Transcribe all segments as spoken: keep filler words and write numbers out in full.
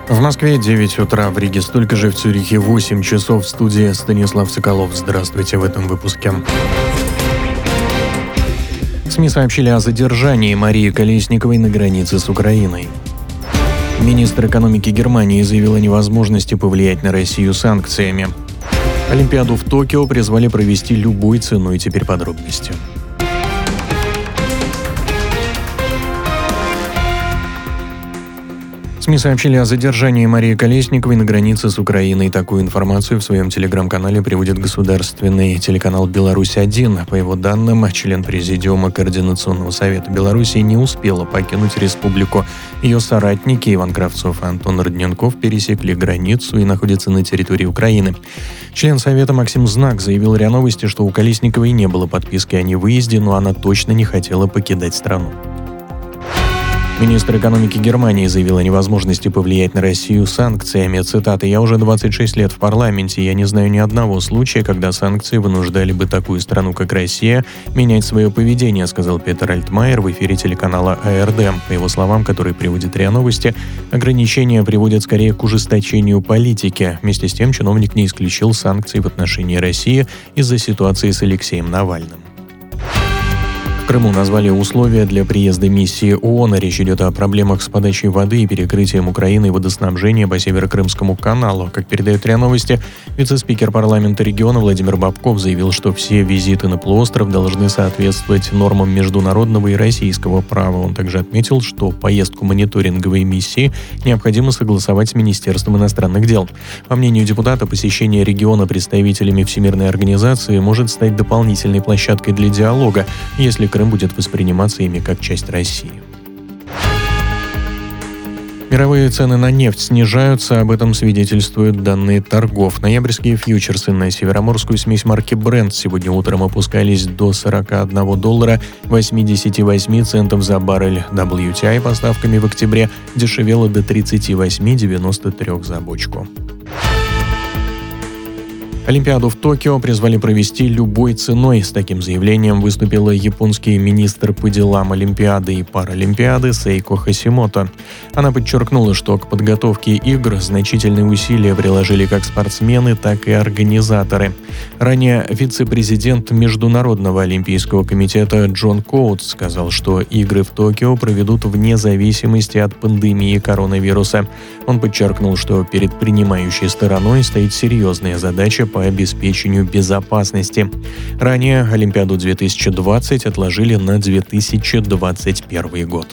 В Москве девять утра, в Риге столько же, в Цюрихе восемь часов. В студии Станислав Соколов. Здравствуйте в этом выпуске. СМИ сообщили о задержании Марии Колесниковой на границе с Украиной. Министр экономики Германии заявил о невозможности повлиять на Россию санкциями. Олимпиаду в Токио призвали провести любой ценой. Теперь подробности. СМИ сообщили о задержании Марии Колесниковой на границе с Украиной. Такую информацию в своем телеграм-канале приводит государственный телеканал «Беларусь-один». По его данным, член Президиума Координационного совета Беларуси не успела покинуть республику. Ее соратники Иван Кравцов и Антон Родненков пересекли границу и находятся на территории Украины. Член совета Максим Знак заявил РИА Новости, что у Колесниковой не было подписки о невыезде, но она точно не хотела покидать страну. Министр экономики Германии заявил о невозможности повлиять на Россию санкциями. Цитата: «Я уже двадцать шесть лет в парламенте, я не знаю ни одного случая, когда санкции вынуждали бы такую страну, как Россия, менять свое поведение», сказал Петер Альтмайер в эфире телеканала А Эр Дэ. По его словам, который приводит РИА Новости, ограничения приводят скорее к ужесточению политики. Вместе с тем, чиновник не исключил санкции в отношении России из-за ситуации с Алексеем Навальным. В Крыму назвали условия для приезда миссии ООН. Речь идет о проблемах с подачей воды и перекрытием Украины водоснабжения по Северо-Крымскому каналу. Как передает РИА Новости, вице-спикер парламента региона Владимир Бабков заявил, что все визиты на полуостров должны соответствовать нормам международного и российского права. Он также отметил, что поездку мониторинговой миссии необходимо согласовать с Министерством иностранных дел. По мнению депутата, посещение региона представителями Всемирной организации может стать дополнительной площадкой для диалога, если Крым будет восприниматься ими как часть России. Мировые цены на нефть снижаются, об этом свидетельствуют данные торгов. Ноябрьские фьючерсы на североморскую смесь марки Brent сегодня утром опускались до сорок один доллара восемьдесят восемь центов за баррель. дабл ю ти ай поставками в октябре дешевело до тридцать восемь девяносто три за бочку. Олимпиаду в Токио призвали провести любой ценой. С таким заявлением выступила японский министр по делам Олимпиады и Паралимпиады Сейко Хасимото. Она подчеркнула, что к подготовке игр значительные усилия приложили как спортсмены, так и организаторы. Ранее вице-президент Международного олимпийского комитета Джон Коутс сказал, что игры в Токио проведут вне зависимости от пандемии коронавируса. Он подчеркнул, что перед принимающей стороной стоит серьезная задача по обеспечению безопасности. Ранее Олимпиаду две тысячи двадцать отложили на две тысячи двадцать первый год.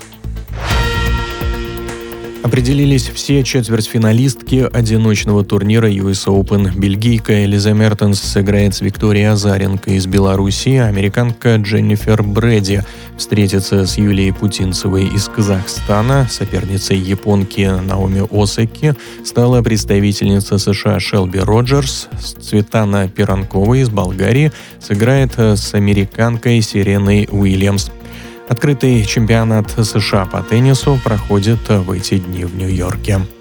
Определились все четвертьфиналистки одиночного турнира ю эс Open. Бельгийка Элиза Мертенс сыграет с Викторией Азаренко из Беларуси, а американка Дженнифер Брэди встретится с Юлией Путинцевой из Казахстана. Соперницей японки Наоми Осаки стала представительница США Шелби Роджерс. Цветана Пиранкова из Болгарии сыграет с американкой Сереной Уильямс. Открытый чемпионат США по теннису проходит в эти дни в Нью-Йорке.